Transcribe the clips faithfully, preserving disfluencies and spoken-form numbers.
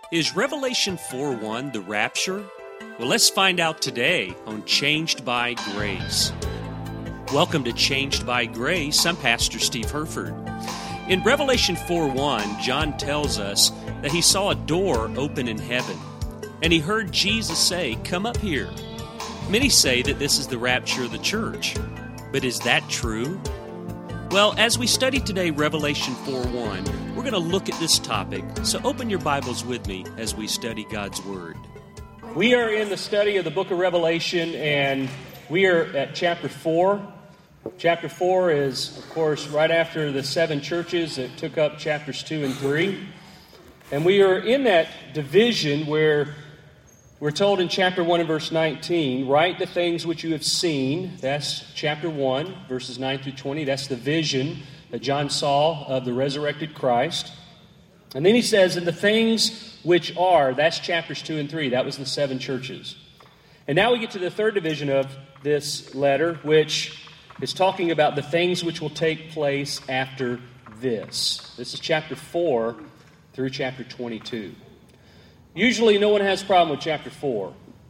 Is Revelation four one the rapture? Well, let's find out today on Changed by Grace. Welcome to Changed by Grace. I'm Pastor Steve Herford. In Revelation four one, John tells us that he saw a door open in heaven, and he heard Jesus say, "Come up here." Many say that this is the rapture of the church, but is that true? Well, as we study today Revelation four one, we're going to look at this topic, so open your Bibles with me as we study God's Word. We are in the study of the book of Revelation, and we are at chapter four. Chapter four is, of course, right after the seven churches that took up chapters two and three. And we are in that division where we're told in chapter one and verse nineteen, write the things which you have seen. That's chapter one, verses nine through twenty. That's the vision that John saw of the resurrected Christ. And then he says, and the things which are, that's chapters two and three. That was the seven churches. And now we get to the third division of this letter, which is talking about the things which will take place after this. This is chapter four through chapter twenty-two. Usually no one has a problem with chapter four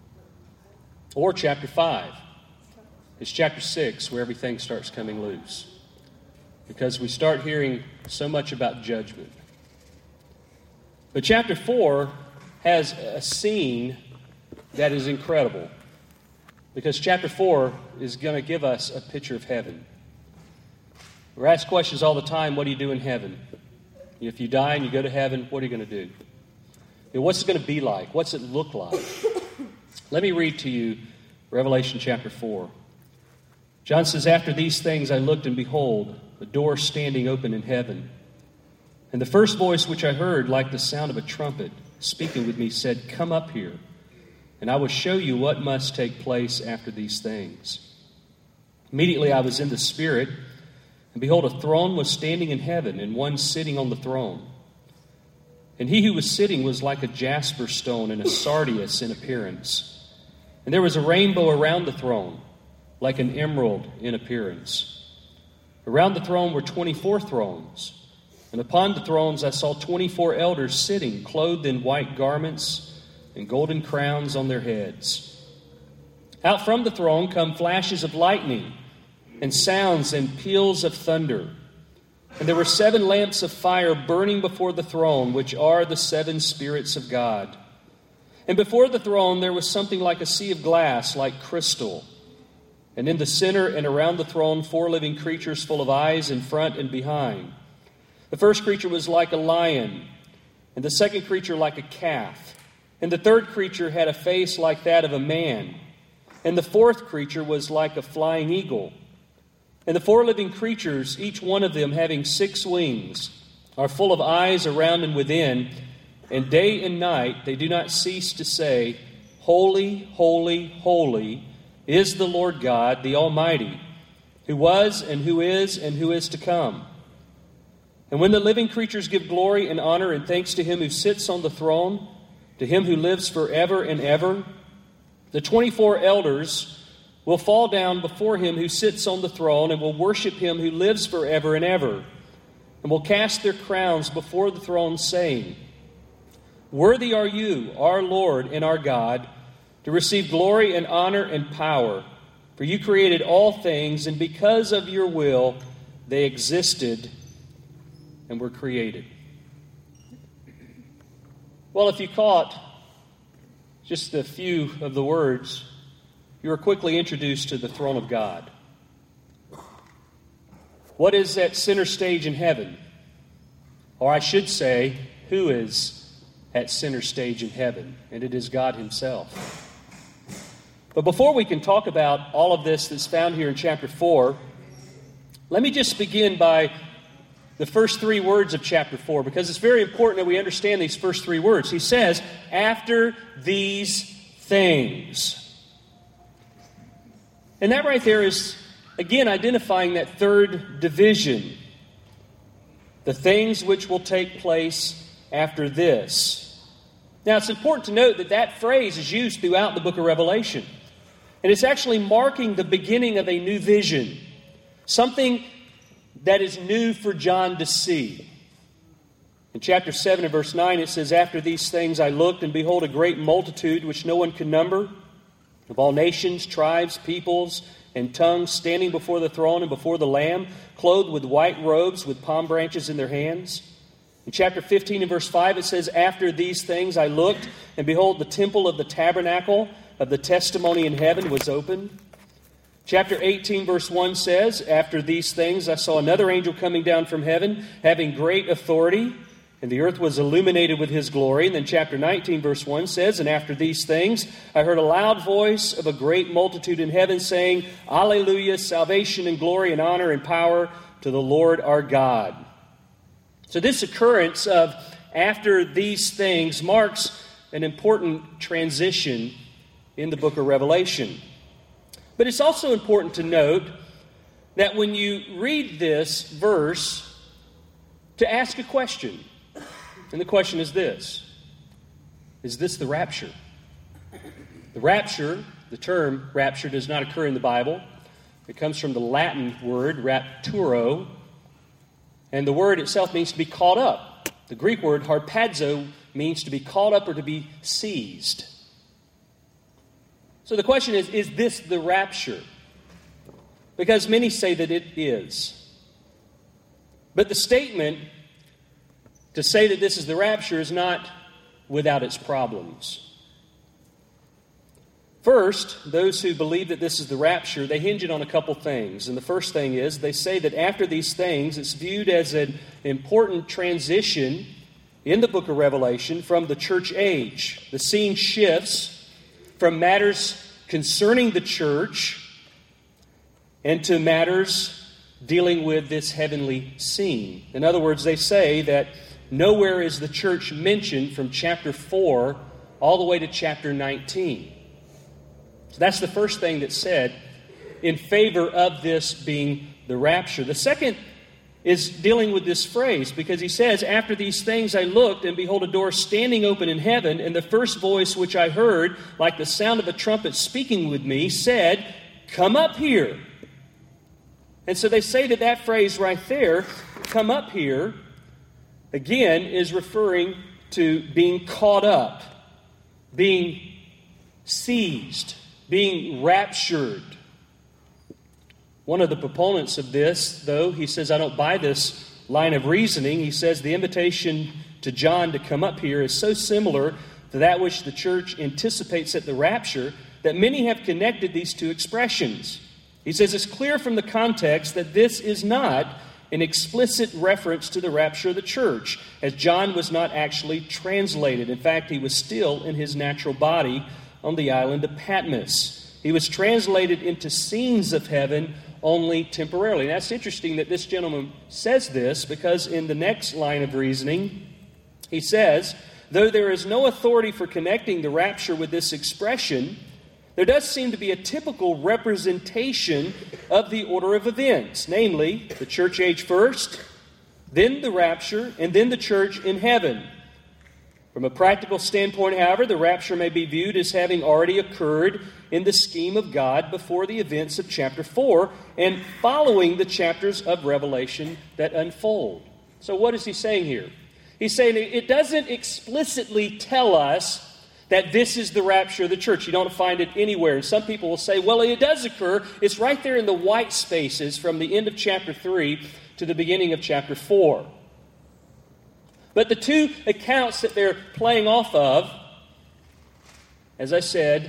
or chapter five. It's chapter six where everything starts coming loose, because we start hearing so much about judgment. But chapter four has a scene that is incredible, because chapter four is going to give us a picture of heaven. We're asked questions all the time, what do you do in heaven? If you die and you go to heaven, what are you going to do? You know, what's it going to be like? What's it look like? Let me read to you Revelation chapter four. John says, after these things I looked, and behold, a door standing open in heaven. And the first voice which I heard, like the sound of a trumpet, speaking with me, said, come up here, and I will show you what must take place after these things. Immediately I was in the Spirit, and behold, a throne was standing in heaven, and one sitting on the throne. And he who was sitting was like a jasper stone and a sardius in appearance. And there was a rainbow around the throne, like an emerald in appearance. Around the throne were twenty-four thrones, and upon the thrones I saw twenty-four elders sitting, clothed in white garments and golden crowns on their heads. Out from the throne come flashes of lightning, and sounds and peals of thunder. And there were seven lamps of fire burning before the throne, which are the seven spirits of God. And before the throne there was something like a sea of glass, like crystal. And in the center and around the throne four living creatures full of eyes in front and behind. The first creature was like a lion, and the second creature like a calf. And the third creature had a face like that of a man. And the fourth creature was like a flying eagle. And the four living creatures, each one of them having six wings, are full of eyes around and within, and day and night they do not cease to say, Holy, holy, holy is the Lord God, the Almighty, who was and who is and who is to come. And when the living creatures give glory and honor and thanks to him who sits on the throne, to him who lives forever and ever, the twenty-four elders will fall down before him who sits on the throne, and will worship him who lives forever and ever, and will cast their crowns before the throne, saying, Worthy are you, our Lord and our God, to receive glory and honor and power, for you created all things, and because of your will they existed and were created. Well, if you caught just a few of the words, you are quickly introduced to the throne of God. What is at center stage in heaven? Or I should say, who is at center stage in heaven? And it is God himself. But before we can talk about all of this that's found here in chapter four, let me just begin by the first three words of chapter four, because it's very important that we understand these first three words. He says, after these things. And that right there is, again, identifying that third division. The things which will take place after this. Now, it's important to note that that phrase is used throughout the book of Revelation. And it's actually marking the beginning of a new vision. Something that is new for John to see. In chapter seven and verse nine, it says, "After these things I looked, and behold, a great multitude, which no one could number, of all nations, tribes, peoples, and tongues, standing before the throne and before the Lamb, clothed with white robes, with palm branches in their hands." In chapter fifteen and verse five, it says, "After these things I looked, and behold, the temple of the tabernacle of the testimony in heaven was opened." Chapter eighteen, verse one says, "After these things I saw another angel coming down from heaven, having great authority, and the earth was illuminated with his glory." And then chapter nineteen, verse one says, "And after these things I heard a loud voice of a great multitude in heaven saying, Alleluia, salvation and glory and honor and power to the Lord our God." So this occurrence of "after these things" marks an important transition in the book of Revelation. But it's also important to note that when you read this verse, to ask a question. And the question is this: is this the rapture? The rapture, the term rapture, does not occur in the Bible. It comes from the Latin word rapturo, and the word itself means to be caught up. The Greek word harpazo means to be caught up or to be seized. So the question is, is this the rapture? Because many say that it is. But the statement to say that this is the rapture is not without its problems. First, those who believe that this is the rapture, they hinge it on a couple things. And the first thing is, they say that after these things, it's viewed as an important transition in the book of Revelation from the church age. The scene shifts from matters concerning the church and to matters dealing with this heavenly scene. In other words, they say that nowhere is the church mentioned from chapter four all the way to chapter nineteen. So that's the first thing that's said in favor of this being the rapture. The second is dealing with this phrase, because he says, "After these things I looked, and behold, a door standing open in heaven, and the first voice which I heard, like the sound of a trumpet speaking with me, said, 'Come up here.'" And so they say that that phrase right there, "come up here," again, is referring to being caught up, being seized, being raptured. One of the proponents of this, though, he says, I don't buy this line of reasoning. He says the invitation to John to come up here is so similar to that which the church anticipates at the rapture that many have connected these two expressions. He says it's clear from the context that this is not an explicit reference to the rapture of the church, as John was not actually translated. In fact, he was still in his natural body on the island of Patmos. He was translated into scenes of heaven only temporarily. And that's interesting that this gentleman says this, because in the next line of reasoning, he says, though there is no authority for connecting the rapture with this expression, there does seem to be a typical representation of the order of events, namely the church age first, then the rapture, and then the church in heaven. From a practical standpoint, however, the rapture may be viewed as having already occurred in the scheme of God before the events of chapter four and following the chapters of Revelation that unfold. So what is he saying here? He's saying it doesn't explicitly tell us that this is the rapture of the church. You don't find it anywhere. And some people will say, well, it does occur. It's right there in the white spaces from the end of chapter three to the beginning of chapter four. But the two accounts that they're playing off of, as I said,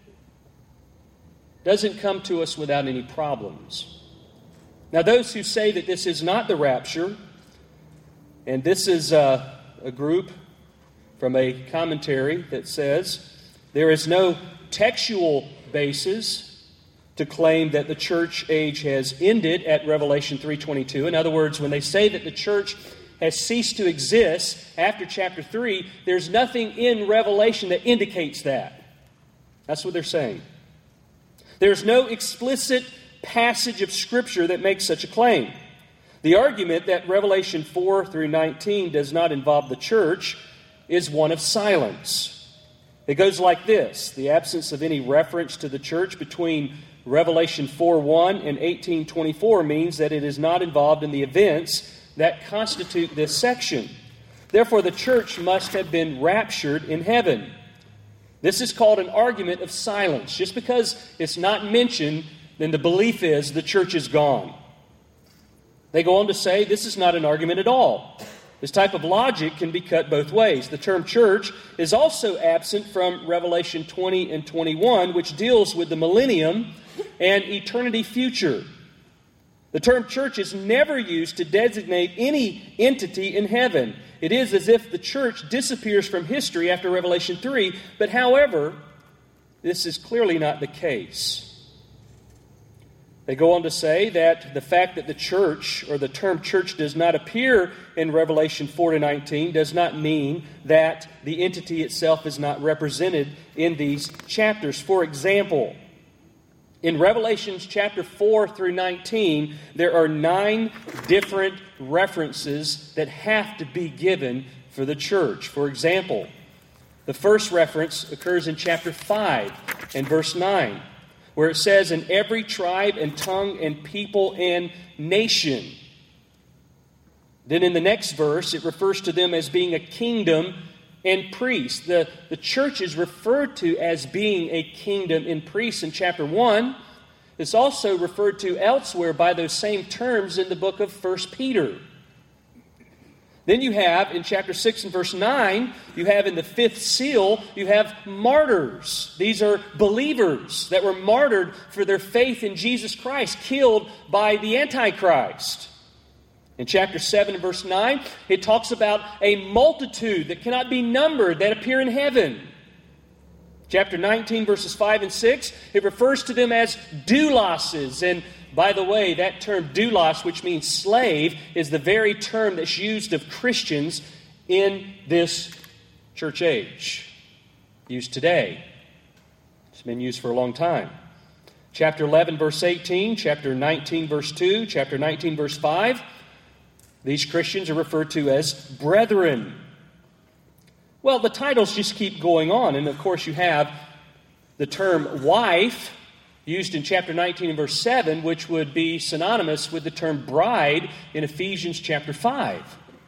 doesn't come to us without any problems. Now, those who say that this is not the rapture, and this is a, a group from a commentary that says there is no textual basis to claim that the church age has ended at Revelation three twenty-two. In other words, when they say that the church has ceased to exist after chapter three, there's nothing in Revelation that indicates that. That's what they're saying. There's no explicit passage of Scripture that makes such a claim. The argument that Revelation four through nineteen does not involve the church is one of silence. It goes like this: the absence of any reference to the church between Revelation four one and eighteen twenty-four means that it is not involved in the events that constitute this section. Therefore, the church must have been raptured in heaven. This is called an argument of silence. Just because it's not mentioned, then the belief is the church is gone. They go on to say this is not an argument at all. This type of logic can be cut both ways. The term church is also absent from Revelation twenty and twenty-one, which deals with the millennium and eternity future. The term church is never used to designate any entity in heaven. It is as if the church disappears from history after Revelation three, but however, this is clearly not the case. They go on to say that the fact that the church, or the term church, does not appear in Revelation four to nineteen does not mean that the entity itself is not represented in these chapters. For example, in Revelation chapter four through nineteen, there are nine different references that have to be given for the church. For example, the first reference occurs in chapter five and verse nine, where it says, "In every tribe and tongue and people and nation." Then in the next verse, it refers to them as being a kingdom and priests. The, the church is referred to as being a kingdom and priests in chapter one. It's also referred to elsewhere by those same terms in the book of First Peter. Then you have, in chapter six and verse nine, you have in the fifth seal, you have martyrs. These are believers that were martyred for their faith in Jesus Christ, killed by the Antichrist. In chapter seven and verse nine, it talks about a multitude that cannot be numbered that appear in heaven. Chapter nineteen, verses five and six, it refers to them as douloses. And by the way, that term doulos, which means slave, is the very term that's used of Christians in this church age. Used today. It's been used for a long time. Chapter eleven, verse eighteen, chapter nineteen, verse two, chapter nineteen, verse five, these Christians are referred to as brethren. Well, the titles just keep going on. And of course you have the term wife used in chapter nineteen and verse seven, which would be synonymous with the term bride in Ephesians chapter five.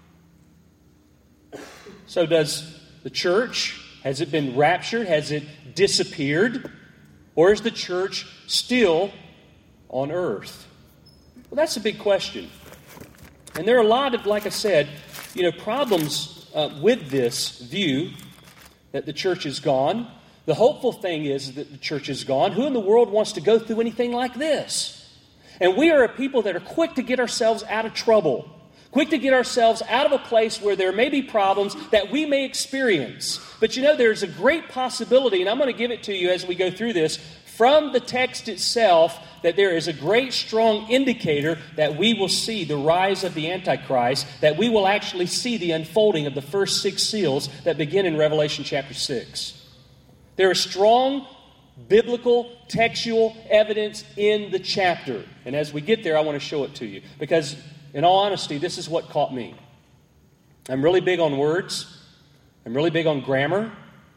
So does the church, has it been raptured? Has it disappeared? Or is the church still on earth? Well, that's a big question. And there are a lot of, like I said, you know, problems uh, with this view that the church is gone. The hopeful thing is that the church is gone. Who in the world wants to go through anything like this? And we are a people that are quick to get ourselves out of trouble. Quick to get ourselves out of a place where there may be problems that we may experience. But you know, there's a great possibility, and I'm going to give it to you as we go through this, from the text itself, that there is a great strong indicator that we will see the rise of the Antichrist, that we will actually see the unfolding of the first six seals that begin in Revelation chapter six. There is strong biblical textual evidence in the chapter. And as we get there, I want to show it to you. Because, in all honesty, this is what caught me. I'm really big on words. I'm really big on grammar.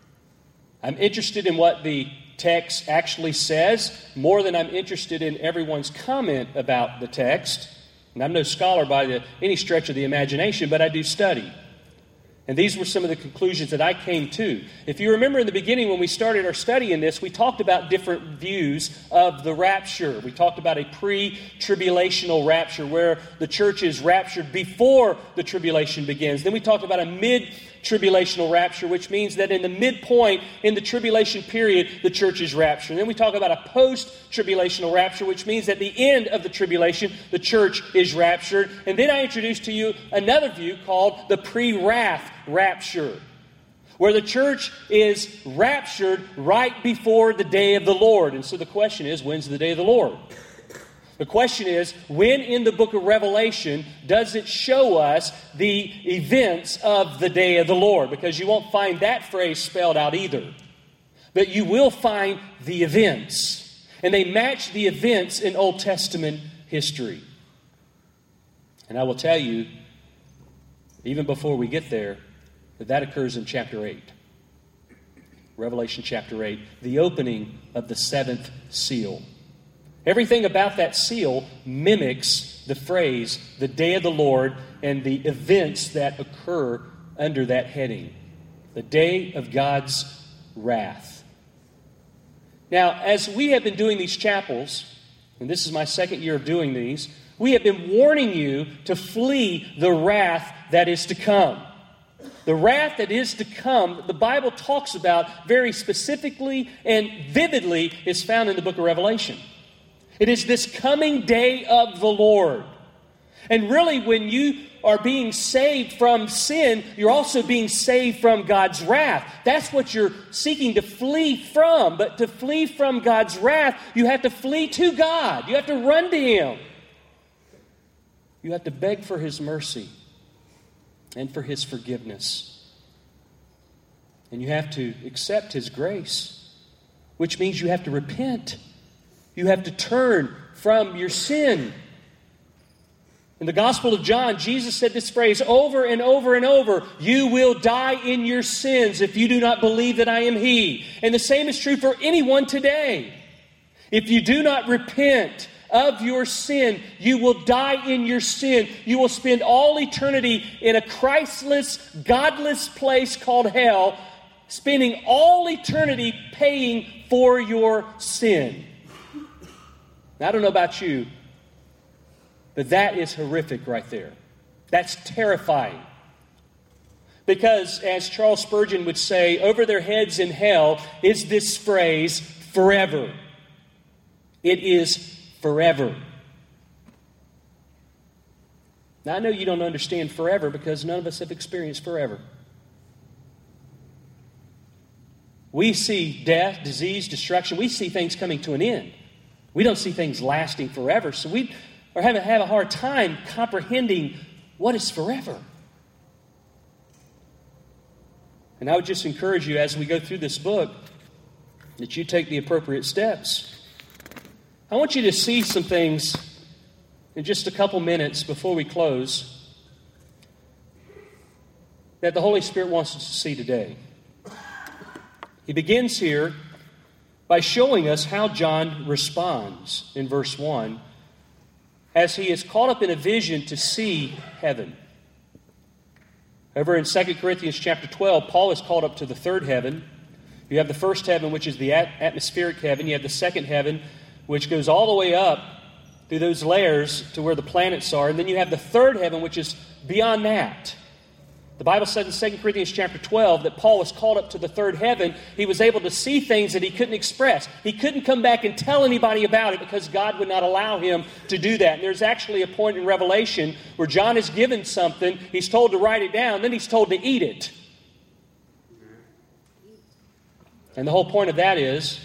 I'm interested in what the text actually says more than I'm interested in everyone's comment about the text. And I'm no scholar by the, any stretch of the imagination, but I do study. And these were some of the conclusions that I came to. If you remember in the beginning when we started our study in this, we talked about different views of the rapture. We talked about a pre-tribulational rapture where the church is raptured before the tribulation begins. Then we talked about a mid-tribulational rapture, which means that in the midpoint in the tribulation period, the church is raptured. And then we talk about a post-tribulational rapture, which means at the end of the tribulation, the church is raptured. And then I introduced to you another view called the pre-wrath rapture, where the church is raptured right before the day of the Lord. And so the question is, when's the day of the Lord? The question is, when in the book of Revelation does it show us the events of the day of the Lord? Because you won't find that phrase spelled out either. But you will find the events. And they match the events in Old Testament history. And I will tell you, even before we get there, that that occurs in chapter eight. Revelation chapter eight, the opening of the seventh seal. Everything about that seal mimics the phrase, the day of the Lord, and the events that occur under that heading, the day of God's wrath. Now, as we have been doing these chapels, and this is my second year of doing these, we have been warning you to flee the wrath that is to come. The wrath that is to come, the Bible talks about very specifically and vividly, is found in the book of Revelation. It is this coming day of the Lord. And really, when you are being saved from sin, you're also being saved from God's wrath. That's what you're seeking to flee from. But to flee from God's wrath, you have to flee to God. You have to run to Him. You have to beg for His mercy and for His forgiveness. And you have to accept His grace, which means you have to repent. You have to turn from your sin. In the Gospel of John, Jesus said this phrase over and over and over, "You will die in your sins if you do not believe that I am He." And the same is true for anyone today. If you do not repent of your sin, you will die in your sin. You will spend all eternity in a Christless, godless place called hell, spending all eternity paying for your sin. Now, I don't know about you, but that is horrific right there. That's terrifying. Because, as Charles Spurgeon would say, over their heads in hell is this phrase, forever. It is forever. Now, I know you don't understand forever because none of us have experienced forever. We see death, disease, destruction. We see things coming to an end. We don't see things lasting forever. So we are having have a hard time comprehending what is forever. And I would just encourage you as we go through this book that you take the appropriate steps. I want you to see some things in just a couple minutes before we close that the Holy Spirit wants us to see today. He begins here by showing us how John responds in verse one as he is caught up in a vision to see heaven. Over in Second Corinthians chapter twelve, Paul is called up to the third heaven. You have the first heaven, which is the atmospheric heaven. You have the second heaven, which goes all the way up through those layers to where the planets are. And then you have the third heaven, which is beyond that. The Bible says in Second Corinthians chapter twelve that Paul was called up to the third heaven. He was able to see things that he couldn't express. He couldn't come back and tell anybody about it because God would not allow him to do that. And there's actually a point in Revelation where John is given something. He's told to write it down. Then he's told to eat it. And the whole point of that is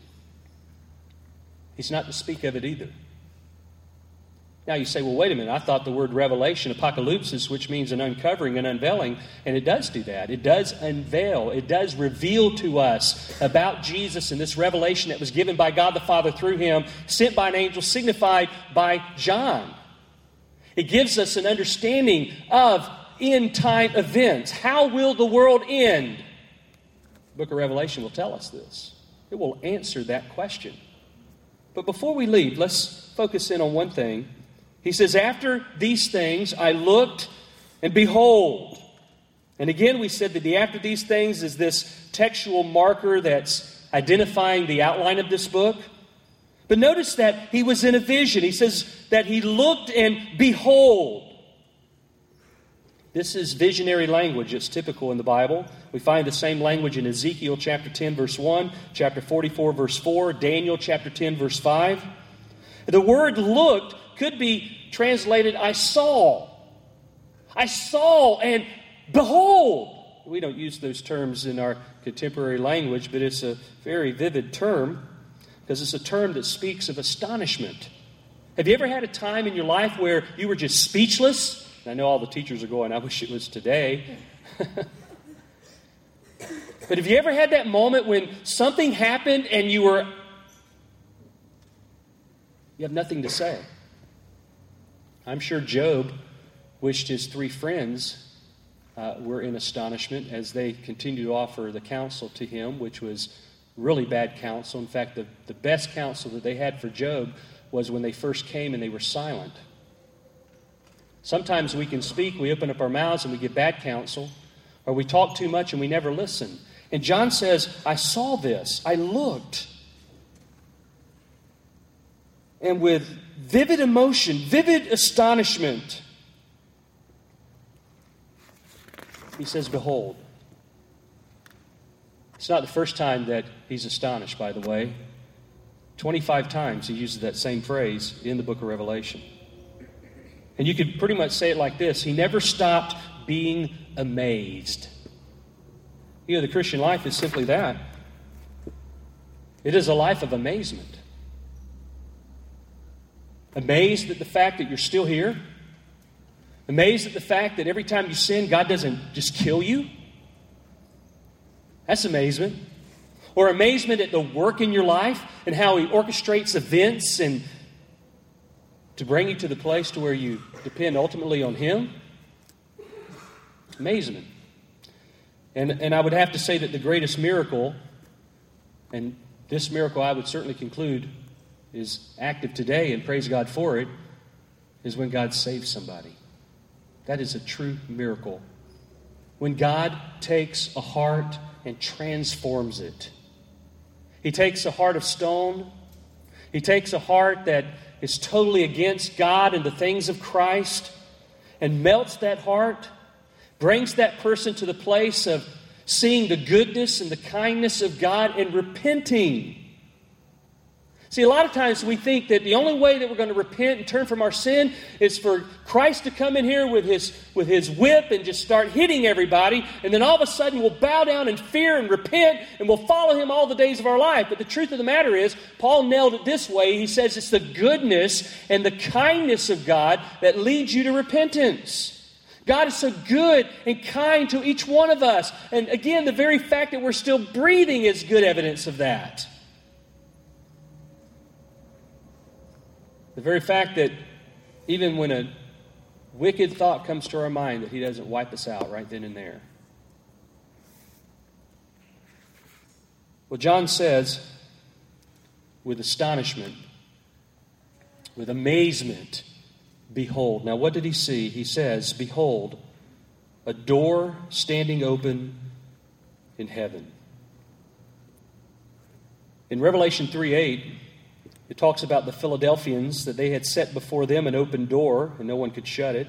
he's not to speak of it either. Now you say, well, wait a minute, I thought the word revelation, apocalypsis, which means an uncovering, an unveiling, and it does do that. It does unveil. It does reveal to us about Jesus and this revelation that was given by God the Father through Him, sent by an angel, signified by John. It gives us an understanding of end-time events. How will the world end? The book of Revelation will tell us this. It will answer that question. But before we leave, let's focus in on one thing. He says, after these things I looked, and behold. And again, we said that the after these things is this textual marker that's identifying the outline of this book. But notice that he was in a vision. He says that he looked and behold. This is visionary language. It's typical in the Bible. We find the same language in Ezekiel chapter ten, verse one, chapter forty-four, verse four, Daniel chapter ten, verse five. The word looked could be translated, I saw. I saw and behold. We don't use those terms in our contemporary language, but it's a very vivid term because it's a term that speaks of astonishment. Have you ever had a time in your life where you were just speechless? I know all the teachers are going, I wish it was today. But have you ever had that moment when something happened and you were, you have nothing to say? I'm sure Job wished his three friends uh, were in astonishment as they continued to offer the counsel to him, which was really bad counsel. In fact, the, the best counsel that they had for Job was when they first came and they were silent. Sometimes we can speak, we open up our mouths and we give bad counsel. Or we talk too much and we never listen. And John says, I saw this. I looked. And with vivid emotion, vivid astonishment, he says, behold. It's not the first time that he's astonished, by the way. twenty-five times he uses that same phrase in the book of Revelation. And you could pretty much say it like this. He never stopped being amazed. You know, the Christian life is simply that. It is a life of amazement. Amazed at the fact that you're still here. Amazed at the fact that every time you sin, God doesn't just kill you. That's amazement. Or amazement at the work in your life and how He orchestrates events and to bring you to the place to where you depend ultimately on Him. Amazement. And, and I would have to say that the greatest miracle, and this miracle I would certainly conclude is active today, and praise God for it, is when God saves somebody. That is a true miracle. When God takes a heart and transforms it. He takes a heart of stone. He takes a heart that is totally against God and the things of Christ and melts that heart, brings that person to the place of seeing the goodness and the kindness of God and repenting. See, a lot of times we think that the only way that we're going to repent and turn from our sin is for Christ to come in here with his, with his whip and just start hitting everybody, and then all of a sudden we'll bow down in fear and repent, and we'll follow Him all the days of our life. But the truth of the matter is, Paul nailed it this way. He says it's the goodness and the kindness of God that leads you to repentance. God is so good and kind to each one of us. And again, the very fact that we're still breathing is good evidence of that. The very fact that even when a wicked thought comes to our mind, that He doesn't wipe us out right then and there. Well, John says, with astonishment, with amazement, behold. Now, what did he see? He says, behold, a door standing open in heaven. In Revelation three eight, it talks about the Philadelphians, that they had set before them an open door, and no one could shut it.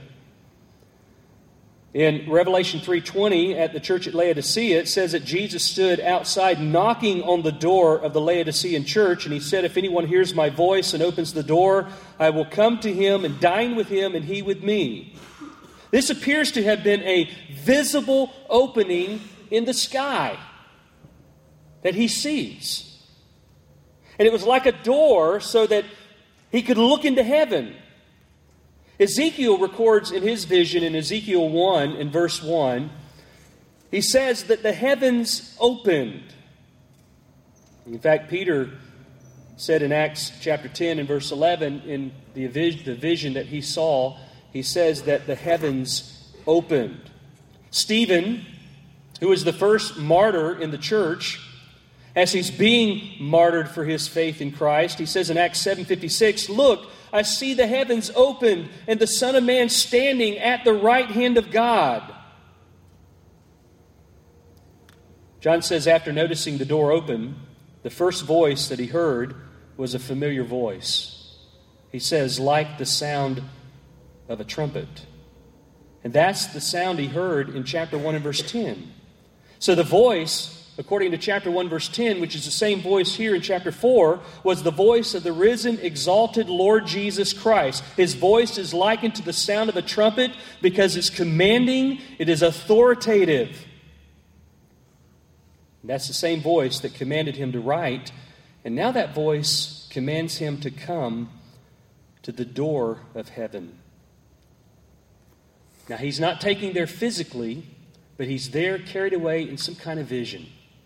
In Revelation three twenty, at the church at Laodicea, it says that Jesus stood outside knocking on the door of the Laodicean church, and He said, if anyone hears my voice and opens the door, I will come to him and dine with him and he with me. This appears to have been a visible opening in the sky that he sees. And it was like a door so that he could look into heaven. Ezekiel records in his vision in Ezekiel one, in verse one, he says that the heavens opened. In fact, Peter said in Acts chapter ten and verse eleven, in the vision that he saw, he says that the heavens opened. Stephen, who was the first martyr in the church, as he's being martyred for his faith in Christ, he says in Acts seven fifty-six, look, I see the heavens opened and the Son of Man standing at the right hand of God. John says after noticing the door open, the first voice that he heard was a familiar voice. He says, like the sound of a trumpet. And that's the sound he heard in chapter one and verse ten. So the voice, according to chapter one, verse ten, which is the same voice here in chapter four, was the voice of the risen, exalted Lord Jesus Christ. His voice is likened to the sound of a trumpet because it's commanding, it is authoritative. And that's the same voice that commanded him to write, and now that voice commands him to come to the door of heaven. Now, he's not taking there physically, but he's there carried away in some kind of vision.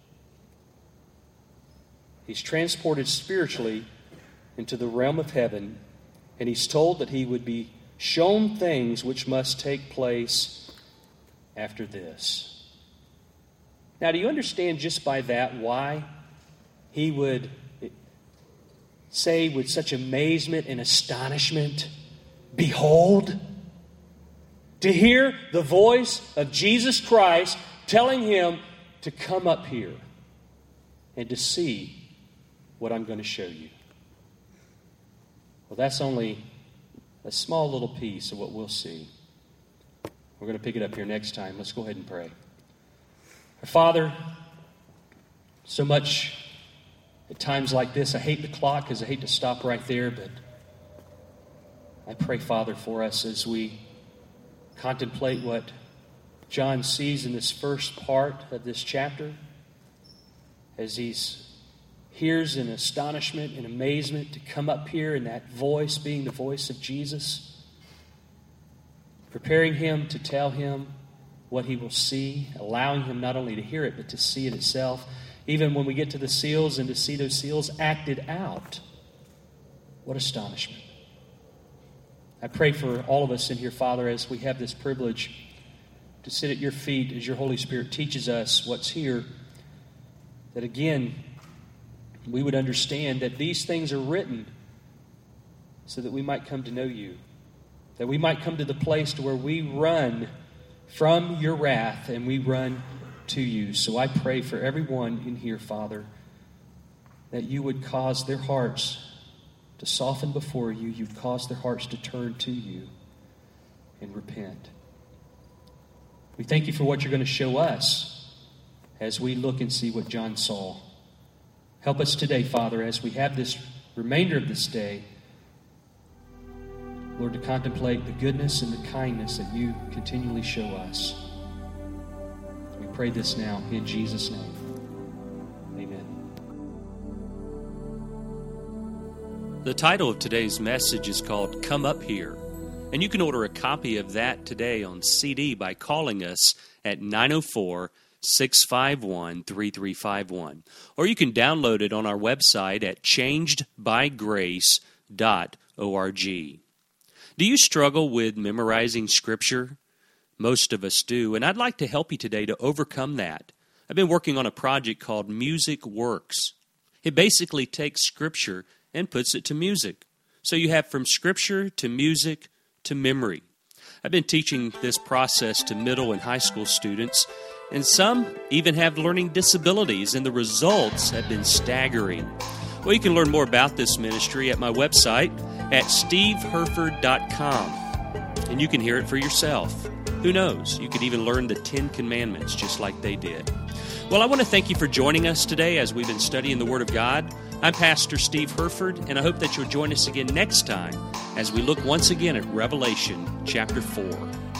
He's transported spiritually into the realm of heaven, and he's told that he would be shown things which must take place after this. Now, do you understand just by that why he would say with such amazement and astonishment, behold? To hear the voice of Jesus Christ telling him to come up here and to see what I'm going to show you. Well, that's only a small little piece of what we'll see. We're going to pick it up here next time. Let's go ahead and pray. Our Father, so much at times like this, I hate the clock because I hate to stop right there, but I pray, Father, for us as we contemplate what John sees in this first part of this chapter, as he hears in astonishment and amazement to come up here, and that voice being the voice of Jesus, preparing him to tell him what he will see, allowing him not only to hear it, but to see it itself. Even when we get to the seals and to see those seals acted out, what astonishment. I pray for all of us in here, Father, as we have this privilege to sit at your feet as your Holy Spirit teaches us what's here, that again, we would understand that these things are written so that we might come to know you, that we might come to the place to where we run from your wrath and we run to you. So I pray for everyone in here, Father, that you would cause their hearts to soften before you. You'd cause their hearts to turn to you and repent. We thank you for what you're going to show us as we look and see what John saw. Help us today, Father, as we have this remainder of this day, Lord, to contemplate the goodness and the kindness that you continually show us. We pray this now in Jesus' name. Amen. The title of today's message is called Come Up Here, and you can order a copy of that today on C D by calling us at nine oh four, six five one, three three five one, or you can download it on our website at changed by grace dot org. Do you struggle with memorizing Scripture? Most of us do, and I'd like to help you today to overcome that. I've been working on a project called Music Works. It basically takes Scripture and puts it to music. So you have from Scripture to music to memory. I've been teaching this process to middle and high school students, and some even have learning disabilities, and the results have been staggering. Well, you can learn more about this ministry at my website at steve herford dot com, and you can hear it for yourself. Who knows? You could even learn the Ten Commandments just like they did. Well, I want to thank you for joining us today as we've been studying the Word of God. I'm Pastor Steve Herford, and I hope that you'll join us again next time as we look once again at Revelation chapter four.